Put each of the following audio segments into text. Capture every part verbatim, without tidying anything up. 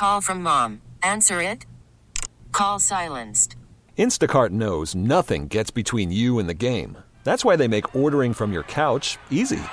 call from mom. Answer it. Call silenced. Instacart knows nothing gets between you and the game. That's why they make ordering from your couch easy.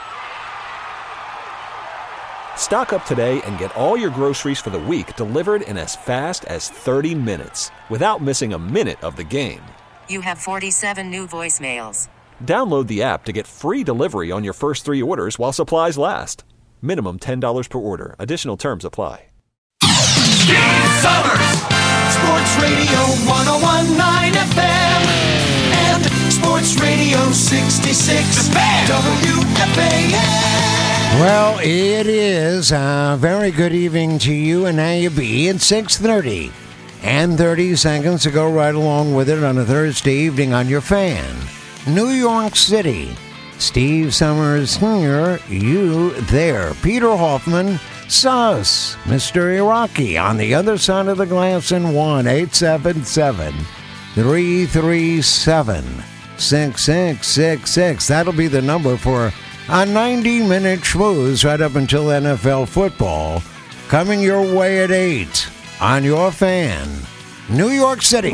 Stock up today and get all your groceries for the week delivered in as fast as thirty minutes without missing a minute of the game. You have forty-seven new voicemails. Download the app to get free delivery on your first three orders while supplies last. Minimum ten dollars per order. Additional terms apply. Steve Summers, Sports Radio one oh one point nine F M and Sports Radio sixty-six W F A N. Well, it is a very good evening to you, and how you be. It's six thirty and thirty seconds to go right along with it on a Thursday evening on your fan. New York City. Steve Summers here, you there. Peter Hoffman, sus. Mister Iraqi on the other side of the glass in one eight seven seven, three three seven, six six six six. That'll be the number for a ninety-minute schmooze right up until N F L football. Coming your way at eight on your fan. New York City.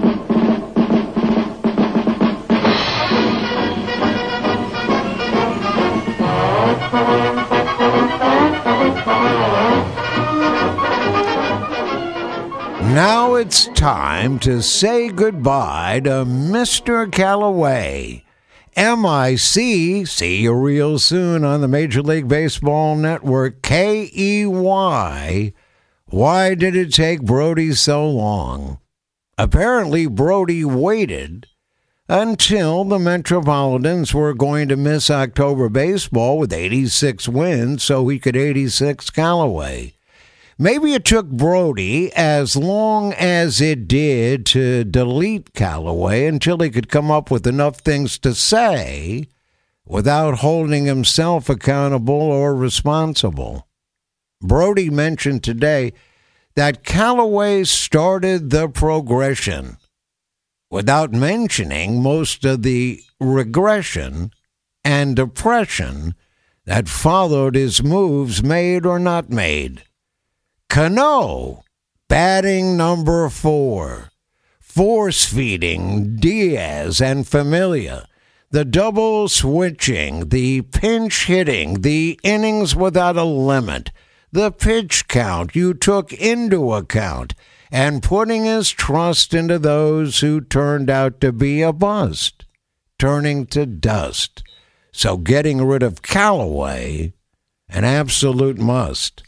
Now it's time to say goodbye to Mister Callaway. M I C, see you real soon on the Major League Baseball Network, K E Y. Why did it take Brody so long? Apparently, Brody waited until the Metropolitans were going to miss October baseball with eighty-six wins so he could eighty-six Callaway. Maybe it took Brody as long as it did to delete Callaway until he could come up with enough things to say without holding himself accountable or responsible. Brody mentioned today that Callaway started the progression without mentioning most of the regression and depression that followed his moves, made or not made. Cano, batting number four, force-feeding Diaz and Familia, the double switching, the pinch hitting, the innings without a limit, the pitch count you took into account, and putting his trust into those who turned out to be a bust, turning to dust. So getting rid of Callaway, an absolute must.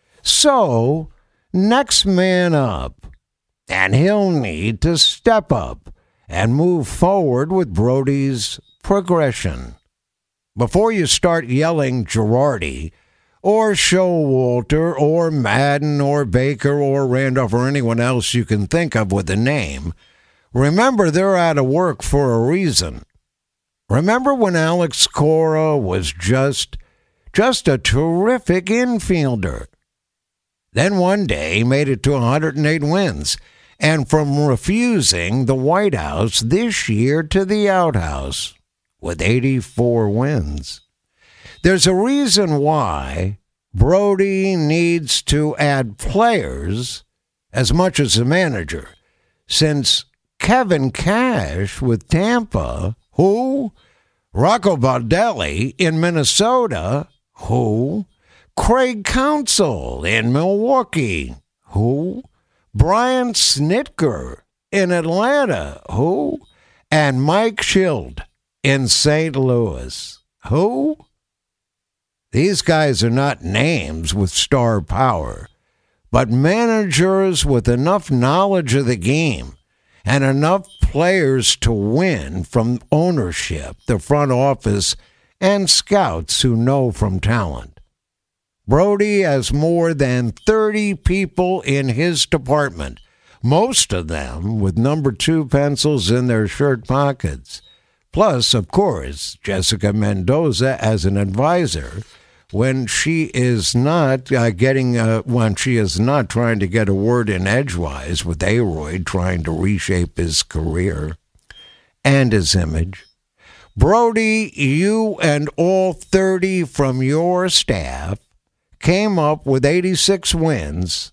So, next man up, and he'll need to step up and move forward with Brody's progression. Before you start yelling Girardi, or Showalter, or Madden, or Baker, or Randolph, or anyone else you can think of with a name, remember they're out of work for a reason. Remember when Alex Cora was just, just a terrific infielder? Then one day he made it to one hundred eight wins, and from refusing the White House this year to the outhouse with eighty-four wins. There's a reason why Brody needs to add players as much as a manager, since Kevin Cash with Tampa, who? Rocco Baldelli in Minnesota, who? Craig Counsell in Milwaukee, who? Brian Snitker in Atlanta, who? And Mike Schild in Saint Louis, who? These guys are not names with star power, but managers with enough knowledge of the game and enough players to win from ownership, the front office, and scouts who know from talent. Brody has more than thirty people in his department, most of them with number two pencils in their shirt pockets. Plus, of course, Jessica Mendoza as an advisor when she is not uh, getting, uh, when she is not trying to get a word in edgewise with Aroyd trying to reshape his career and his image. Brody, you and all thirty from your staff came up with eighty-six wins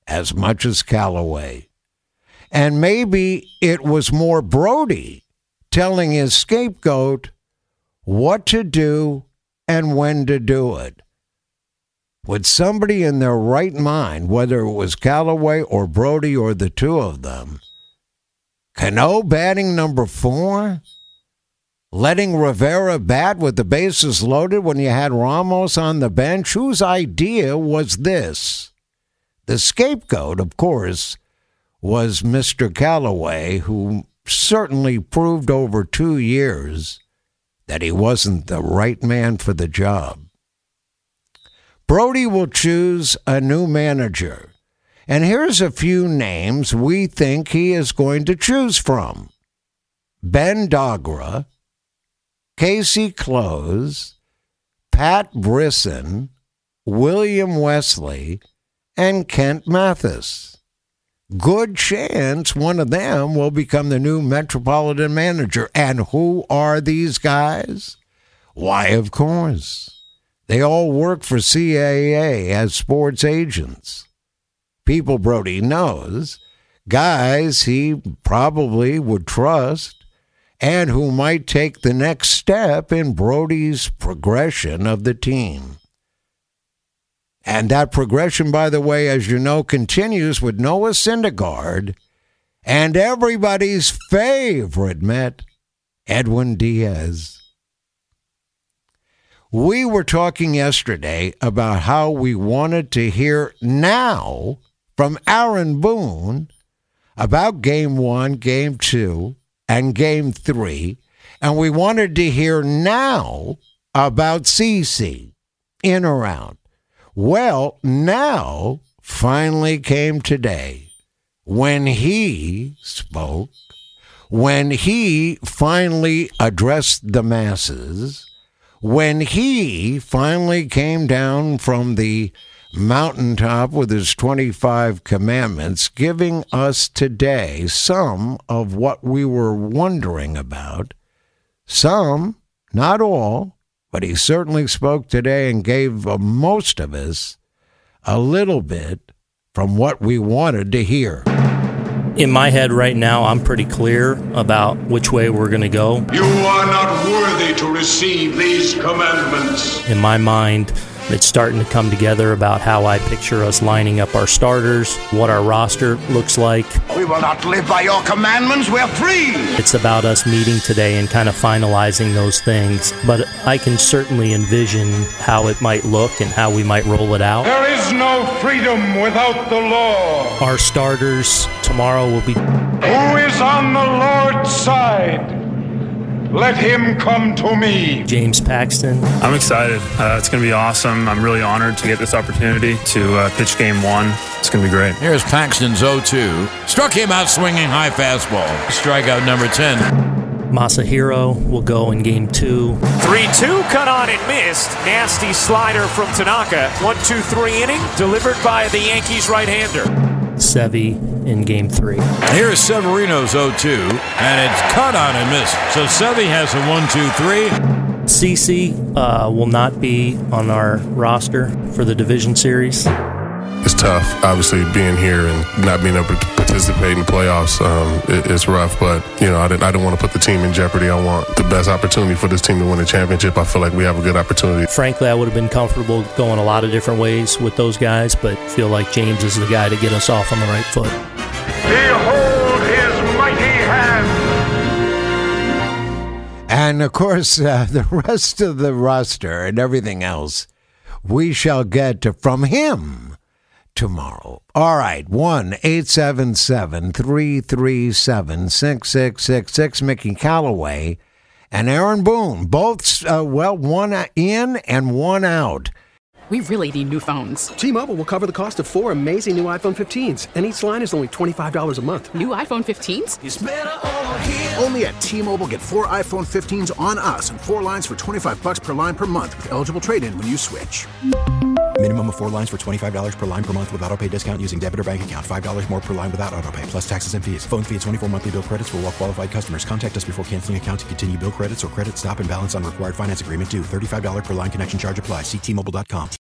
as much as Callaway. And maybe it was more Brody telling his scapegoat what to do and when to do it. Would somebody in their right mind, whether it was Callaway or Brody or the two of them, Cano batting number four? Letting Rivera bat with the bases loaded when you had Ramos on the bench? Whose idea was this? The scapegoat, of course, was Mister Callaway, who certainly proved over two years that he wasn't the right man for the job. Brody will choose a new manager, and here's a few names we think he is going to choose from. Ben Dogra, Casey Close, Pat Brisson, William Wesley, and Kent Mathis. Good chance one of them will become the new Metropolitan manager. And who are these guys? Why, of course, they all work for C A A as sports agents. People Brody knows, guys he probably would trust, and who might take the next step in Brody's progression of the team. And that progression, by the way, as you know, continues with Noah Syndergaard and everybody's favorite Met, Edwin Diaz. We were talking yesterday about how we wanted to hear now from Aaron Boone about Game One, Game Two, and Game Three, and we wanted to hear now about CeCe, in or out. Well, now finally came today when he spoke, when he finally addressed the masses, when he finally came down from the mountaintop with his twenty-five commandments, giving us today some of what we were wondering about. Some, not all, but he certainly spoke today and gave uh, most of us a little bit from what we wanted to hear. In my head right now, I'm pretty clear about which way we're going to go. You are not worthy to receive these commandments. In my mind, it's starting to come together about how I picture us lining up our starters, what our roster looks like. We will not live by your commandments. We're free. It's about us meeting today and kind of finalizing those things. But I can certainly envision how it might look and how we might roll it out. There is no freedom without the law. Our starters tomorrow will be... Who is on the Lord's side? Let him come to me. James Paxton. I'm excited. Uh, it's going to be awesome. I'm really honored to get this opportunity to uh, pitch game one. It's going to be great. Here's Paxton's oh two. Struck him out swinging high fastball. Strikeout number ten. Masahiro will go in game two. three two, cut on and missed. Nasty slider from Tanaka. one two three inning, delivered by the Yankees right-hander. Sevy in game three. Here's Severino's oh two, and it's cut on and missed. So Sevy has a one two three. CeCe uh, will not be on our roster for the division series. It's tough, obviously, being here and not being able to participate in the playoffs. Um, it, it's rough, but, you know, I didn't, I didn't want to put the team in jeopardy. I want the best opportunity for this team to win the championship. I feel like we have a good opportunity. Frankly, I would have been comfortable going a lot of different ways with those guys, but feel like James is the guy to get us off on the right foot. Behold his mighty hand. And, of course, uh, the rest of the roster and everything else we shall get to, from him tomorrow. All right, one eight seven seven, three three seven, six six six six. Mickey Callaway and Aaron Boone, both, uh, well, one in and one out. We really need new phones. T-Mobile will cover the cost of four amazing new iPhone fifteens, and each line is only twenty-five dollars a month. New iPhone fifteens? It's better over here. Only at T-Mobile, get four iPhone fifteens on us and four lines for twenty-five bucks per line per month with eligible trade-in when you switch. Minimum of four lines for twenty-five dollars per line per month with auto-pay discount using debit or bank account. five dollars more per line without auto-pay, plus taxes and fees. Phone fee at twenty-four monthly bill credits for well-qualified customers. Contact us before canceling account to continue bill credits or credit stop and balance on required finance agreement due. thirty-five dollars per line connection charge applies. See T Mobile dot com.